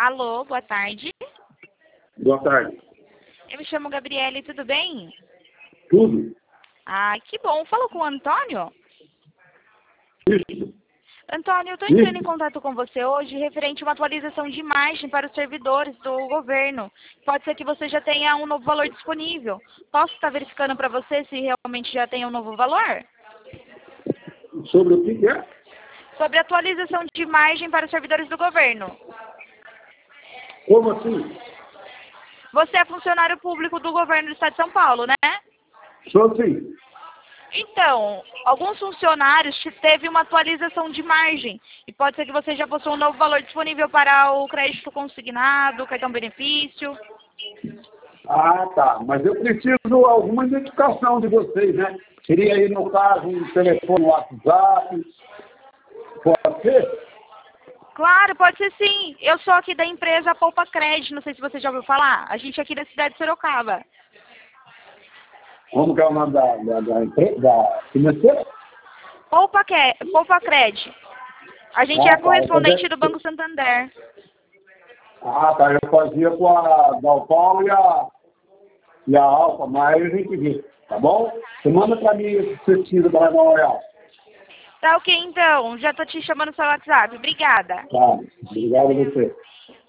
Alô, boa tarde. Boa tarde. Eu me chamo Gabriele, tudo bem? Tudo? Ah, que bom. Falo com o Antônio. Isso. Antônio, eu estou entrando em Isso. contato com você hoje referente a uma atualização de imagem para os servidores do governo. Pode ser que você já tenha um novo valor disponível. Posso estar verificando para você se realmente já tem um novo valor? Sobre o que é? Sobre a atualização de imagem para os servidores do governo. Como assim? Você é funcionário público do governo do Estado de São Paulo, né? Sou sim. Então, alguns funcionários teve uma atualização de margem e pode ser que você já possua um novo valor disponível para o crédito consignado, cartão benefício. Ah, tá. Mas eu preciso de alguma identificação de vocês, né? Seria aí, no caso, um telefone WhatsApp. Pode ser? Claro, pode ser sim. Eu sou aqui da empresa Poupa Cred, não sei se você já ouviu falar. A gente é aqui da cidade de Sorocaba. Como que é o nome da empresa? Da financeira? Poupa Cred. A gente é Ah, a tá. correspondente do Banco Santander. Ah, tá. Eu fazia com a Dalpal e a Alfa, mas a gente vê. Tá bom? Você manda pra mim esse sentido da Real Real. Tá ok, então. Já tô te chamando no seu WhatsApp. Obrigada. Tá. Obrigado a você.